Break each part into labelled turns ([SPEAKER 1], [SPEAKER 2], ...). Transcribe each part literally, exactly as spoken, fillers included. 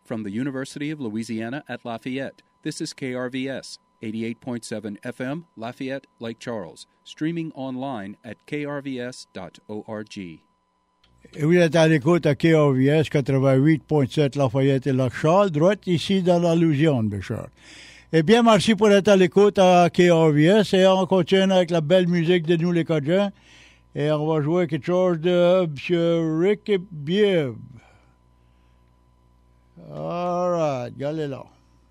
[SPEAKER 1] From the University of Louisiana at Lafayette, this is K R V S, eighty-eight point seven F M, Lafayette, Lake Charles, streaming online at k r v s dot org.
[SPEAKER 2] Et vous êtes à l'écoute à K R V S quatre-vingt-huit point sept Lafayette et Lake Charles, droite ici dans la Louisiane, mes chers. Eh bien, merci pour être à l'écoute à K R V S et on continue avec la belle musique de nous les Cajuns. Et on va jouer quelque chose de M. Rick Bibb. All right, regardez là.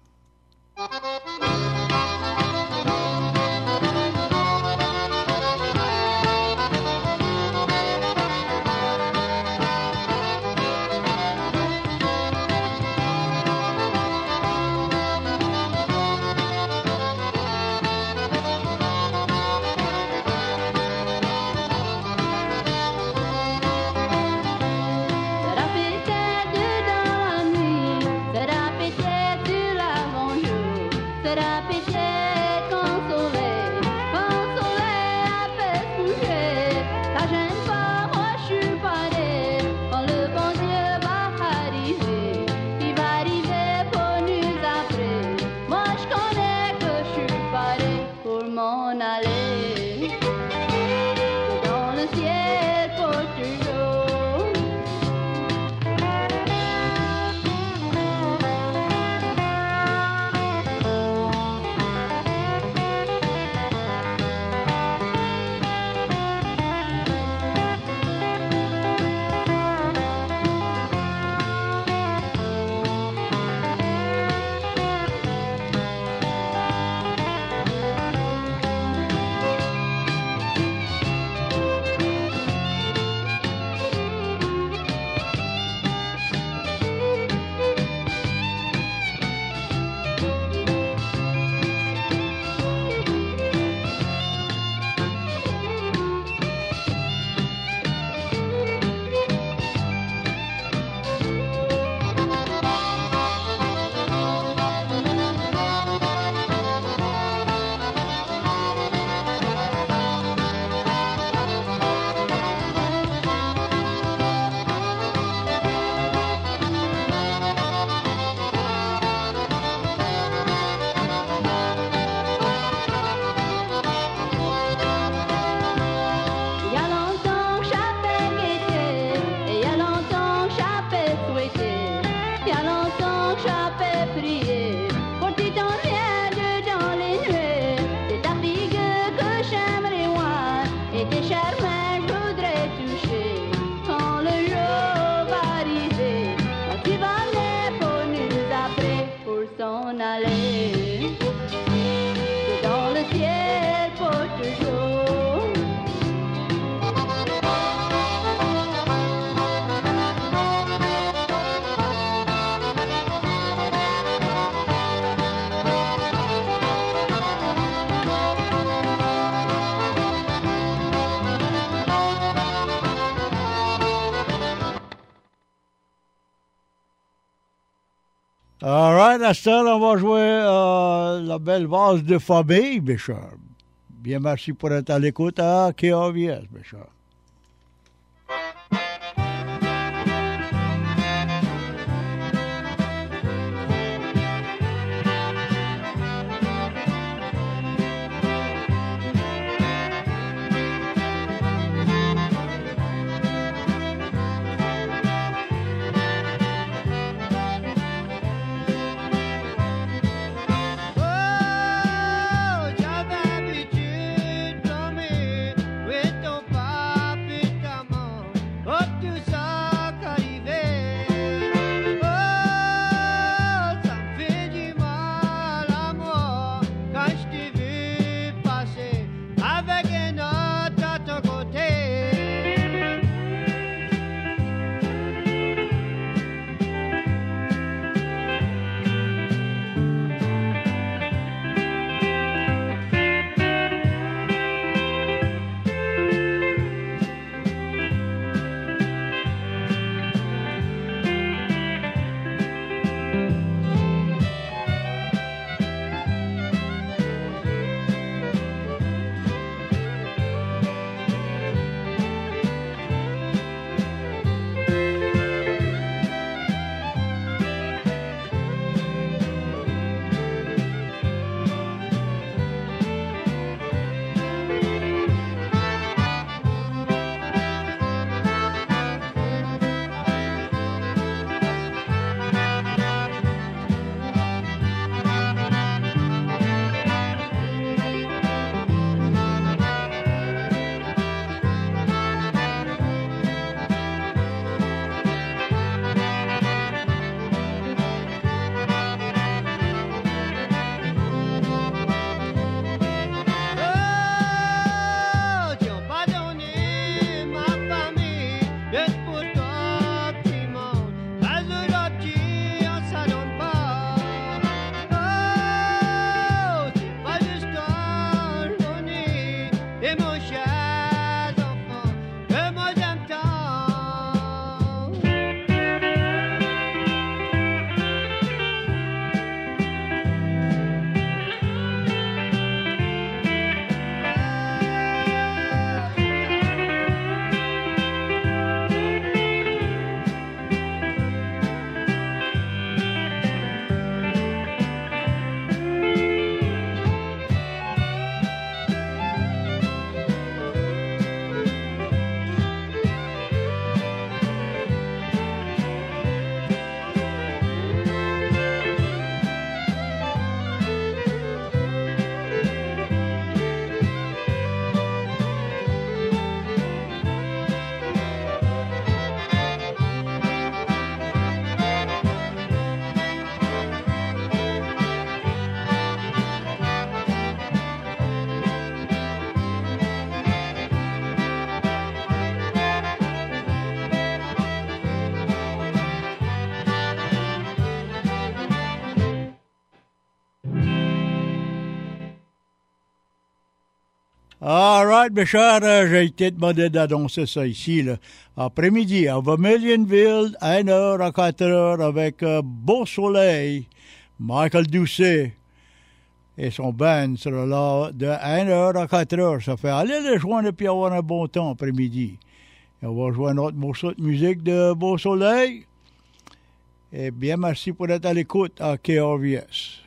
[SPEAKER 2] All right, à ce temps, on va jouer euh, la belle vase de famille, mes chers. Bien, merci pour être à l'écoute à K R V S, mes chers.
[SPEAKER 3] Oh, j'avais habitude, dormir with ton père.
[SPEAKER 2] All right, mes chers, euh, j'ai été demandé d'annoncer ça ici, là. Après-midi, à Vermilionville, à une heure à quatre heures, avec euh, Beau Soleil, Michael Doucet et son band sera là de une heure à quatre heures. Ça fait aller les joindre et puis avoir un bon temps après-midi. Et on va jouer un autre morceau de musique de Beau Soleil. Et bien, merci pour être à l'écoute à K R V S.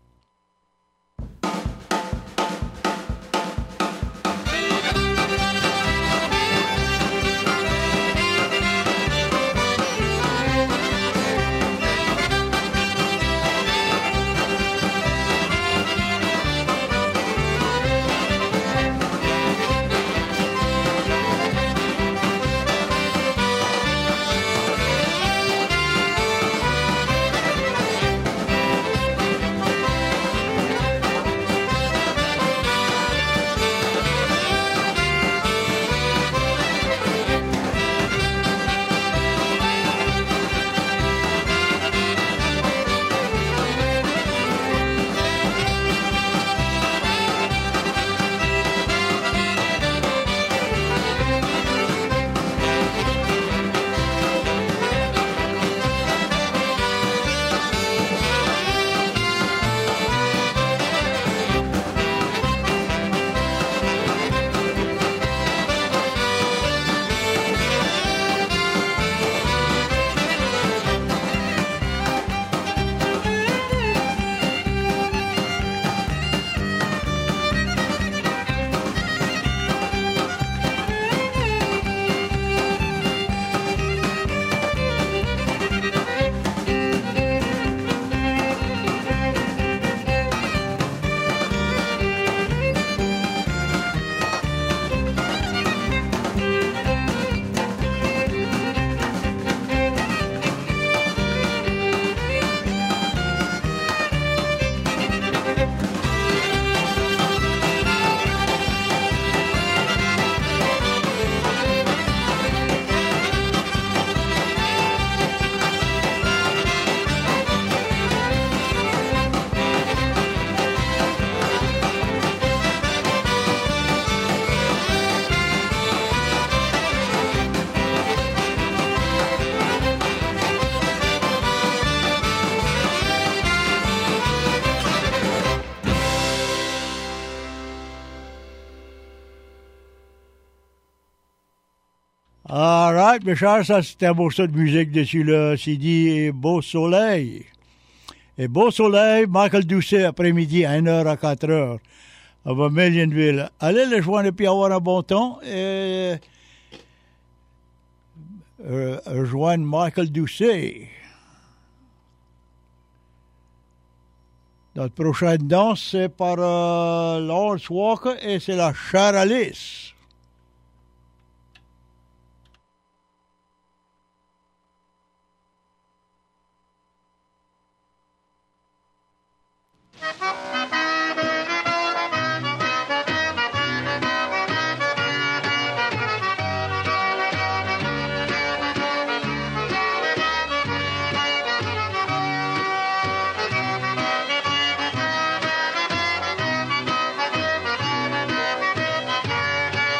[SPEAKER 2] All right, mes chers, ça c'était un morceau de musique dessus le C D Beau Soleil. Et Beau Soleil, Michael Doucet, après-midi, à une heure à quatre heures, à Vermilionville. Allez les joindre et puis avoir un bon temps et euh, rejoindre Michael Doucet. Notre prochaine danse, c'est par euh, Lawrence Walker et c'est la Charalice.
[SPEAKER 3] Thank you.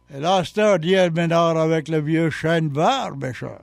[SPEAKER 2] Et là, c'est un d'hier Ménard avec le vieux chêne vert, Béchard.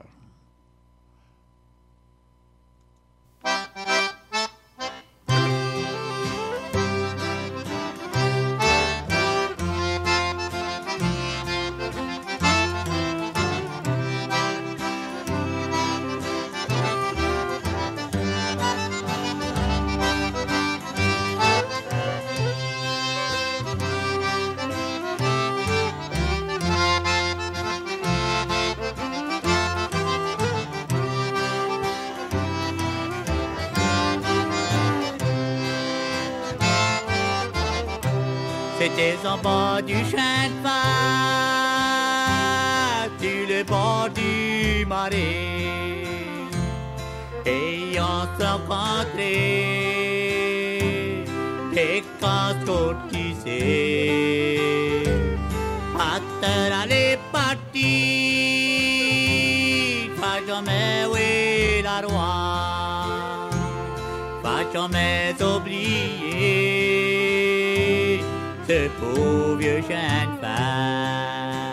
[SPEAKER 3] C'était en bas du chemin de fer, sur le bord du marais, et on s'est rencontrés, des casse-côtes qui sait, acteur allait partir, pas jamais oui la roi, pas jamais oublier ce pauvre vieux chien de fer.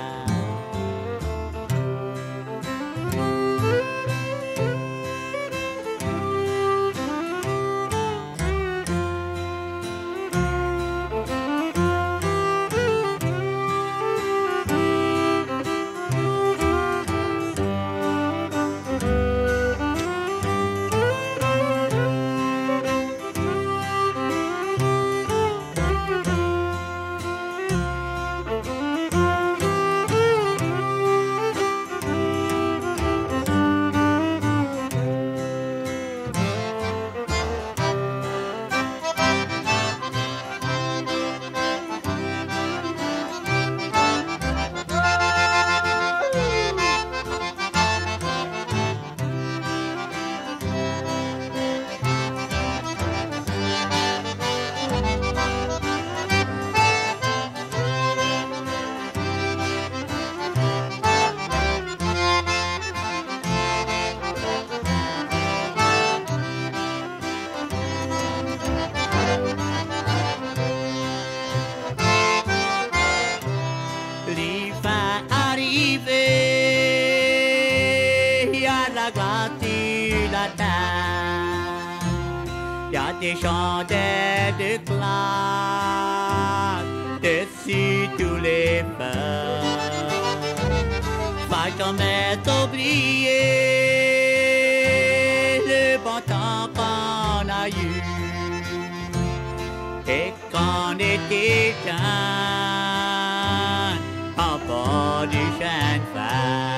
[SPEAKER 3] Des chandelles de glace dessus tous les feux. Pas jamais oublier le bon temps qu'on a eu et qu'on était jeunes en bord du chemin de fer.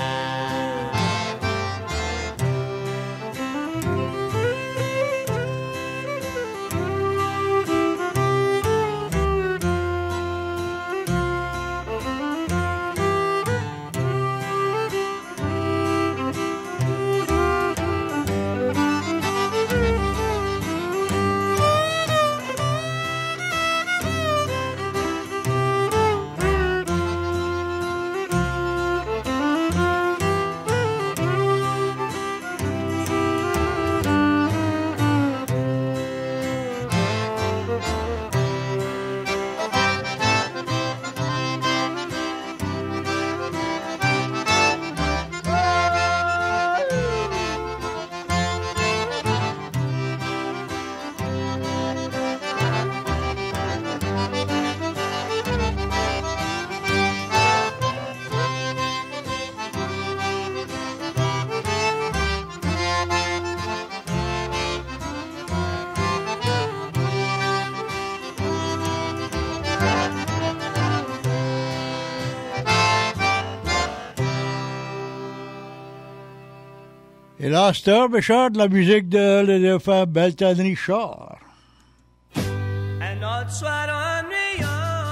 [SPEAKER 2] Et là, c'est un Béchard de la musique de l'éléphant Belton Richard.
[SPEAKER 4] Un autre soir ennuyant,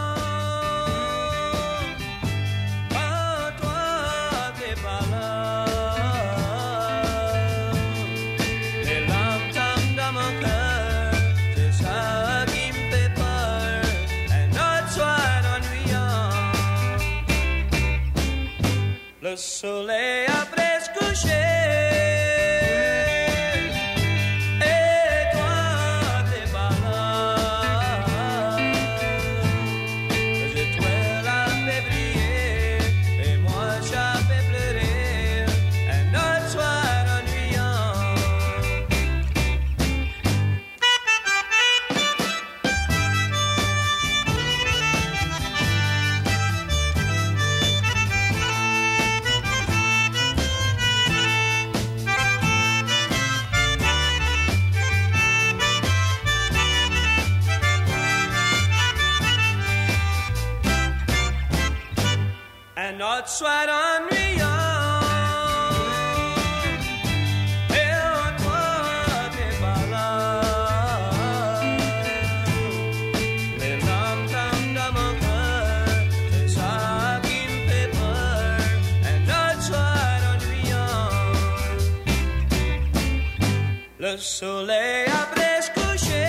[SPEAKER 4] quand toi t'es pas là, les larmes tombent dans mon cœur, c'est ça qui me fait peur. Un autre soir ennuyant, le soleil a presque couché. Février un autre soir ennuyant. Et en toi, t'es pas là. Les larmes tombent dans mon cœur, c'est ça qui me fait peur. Un autre soir ennuyant. Le soleil a presque couché.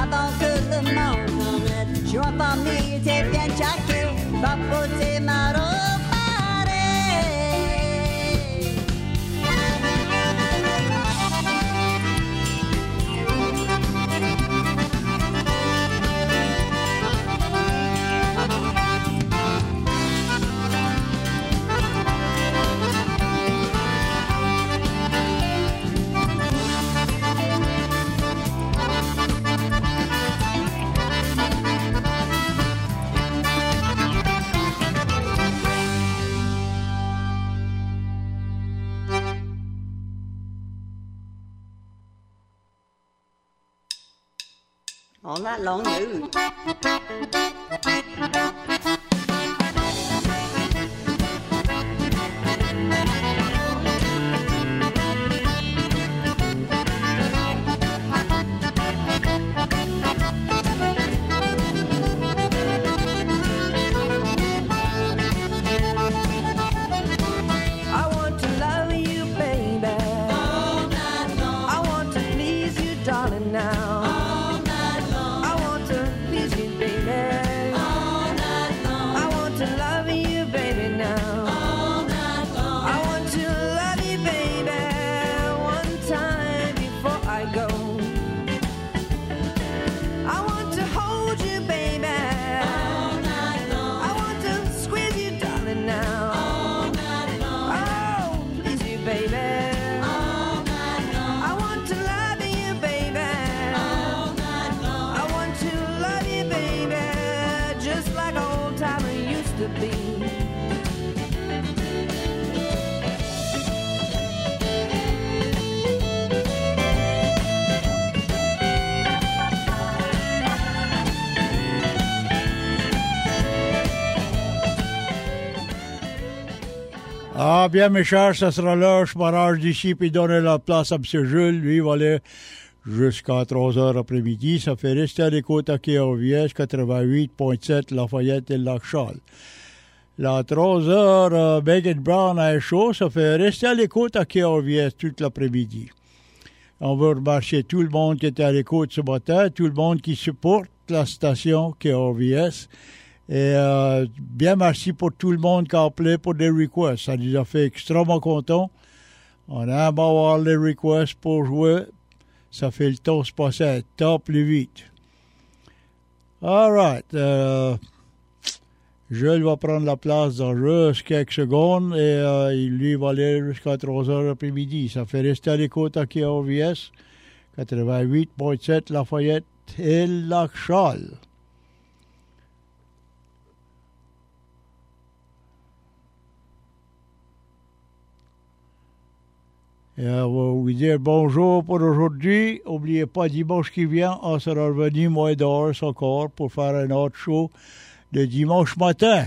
[SPEAKER 5] avant que le monde en ait. Je vois famille était bien jacké, va poser ma robe. All that long news.
[SPEAKER 2] Ah, bien, mes chers, ça sera l'heure. Je m'arrange d'ici puis donner la place à M. Jules. Lui, il va aller jusqu'à trois heures après-midi. Ça fait rester à l'écoute à K R V S quatre-vingt-huit virgule sept Lafayette et Lac-Charles. Là, à trois heures, euh, Megan Brown a un show. Ça fait rester à l'écoute à K R V S toute l'après-midi. On veut remercier tout le monde qui était à l'écoute ce matin, tout le monde qui supporte la station K R V S. Et euh, bien merci pour tout le monde qui a appelé pour des requests. Ça nous a fait extrêmement contents. On aime avoir les requests pour jouer. Ça fait le temps se passer un temps plus vite. All right. Euh, Jules va prendre la place dans juste quelques secondes et euh, il lui va aller jusqu'à trois heures après-midi. Ça fait rester à l'écoute à K R V S quatre-vingt-huit virgule sept Lafayette et Lac-Charles. Et on va vous dire bonjour pour aujourd'hui. N'oubliez pas, dimanche qui vient, on sera revenu moins d'heures encore pour faire un autre show de dimanche matin.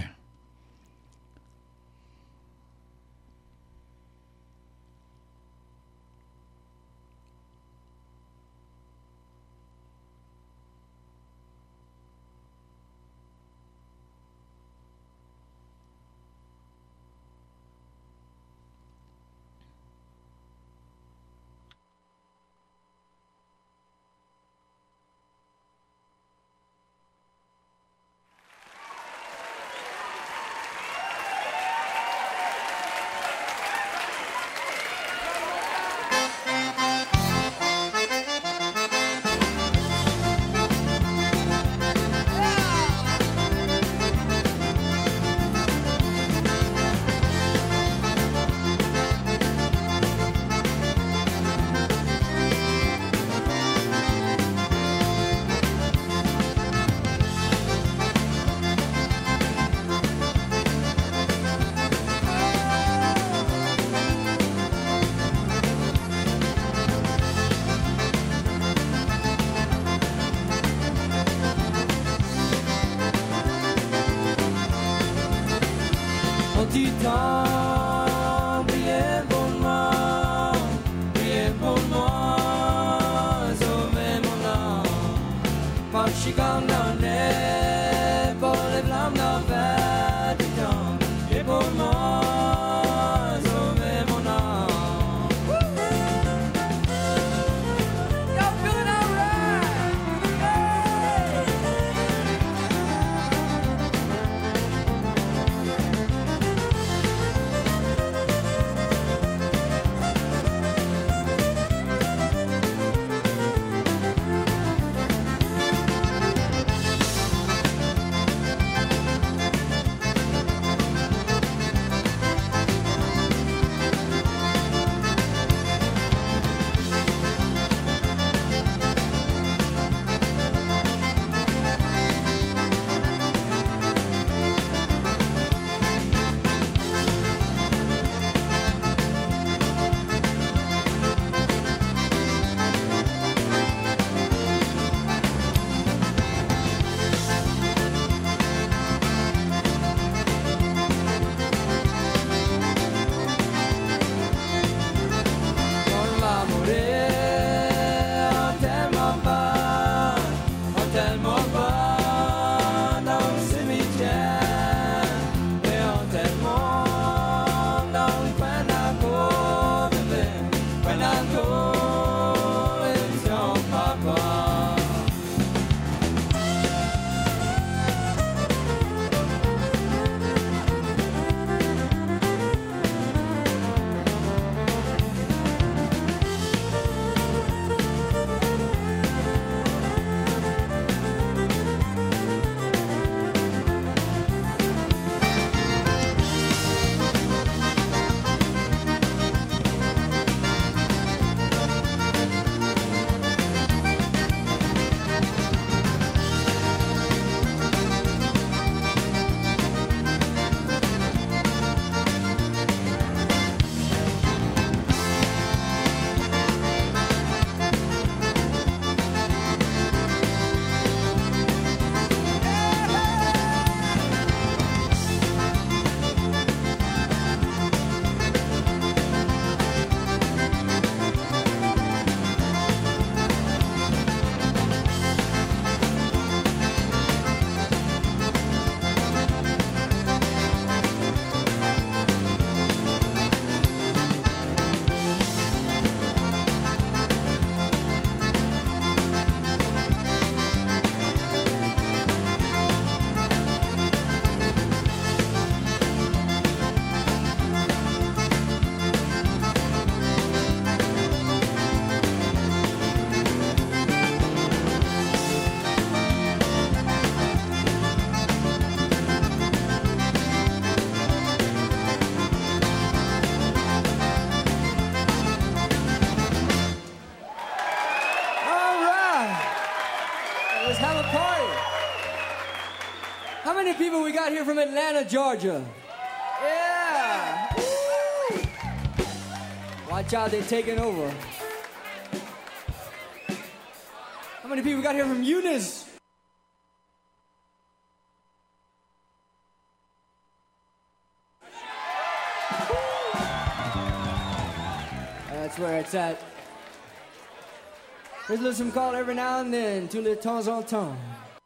[SPEAKER 4] du temps, priez pour moi, priez pour moi, sauvez mon âme. Quand je suis comme dans les pour les flammes d'enfer du temps, priez pour moi, sauvez mon âme. You're feeling alright, yeah. Let's have a party. How many people we got here from Atlanta, Georgia? Yeah. Woo. Watch out, they're taking over. How many people we got here from Eunice? That's where it's at. There's a little call every now and then, tous les temps en temps.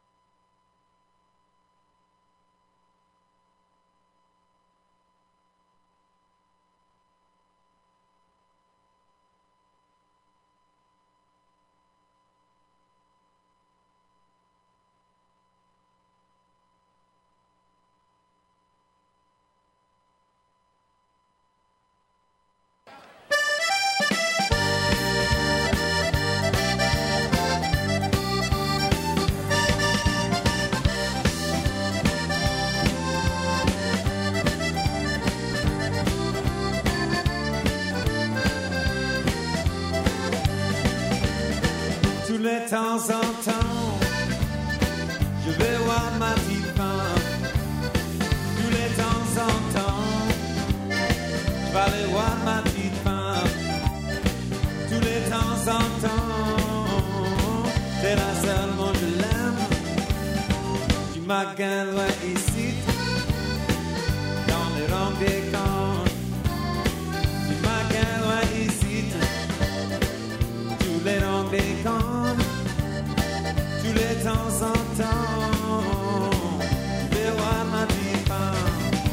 [SPEAKER 6] De temps en temps, je vais voir ma petite femme. Tous les temps en temps, je vais aller voir ma petite femme. Tous les temps en temps, c'est la seule, moi je l'aime. Tu m'as gagné ici, dans les rangs des camps. Tu m'as gagné ici, tous les rangs des camps. Tous les temps en temps, je vais voir ma petite femme.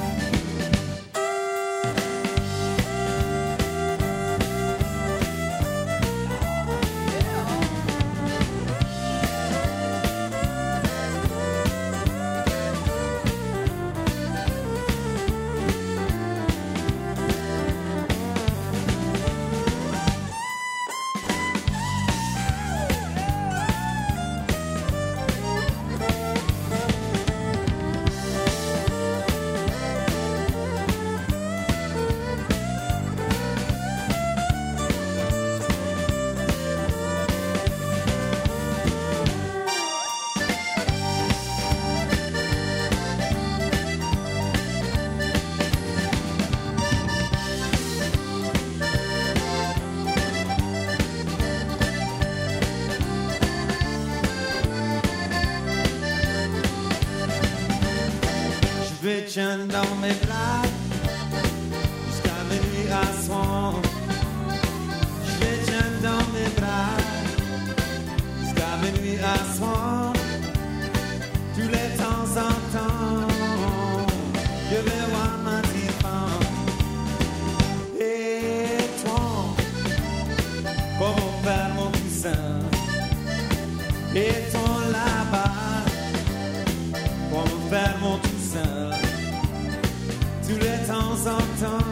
[SPEAKER 6] Je vais tiens dans mes bras jusqu'à minuit à soir. Je vais tiens dans mes bras jusqu'à minuit à soir. Tous les temps en temps, je vais voir ma petite femme. Et toi, comment faire mon cousin? Et toi là-bas, comment faire mon cousin? Tous les temps en temps,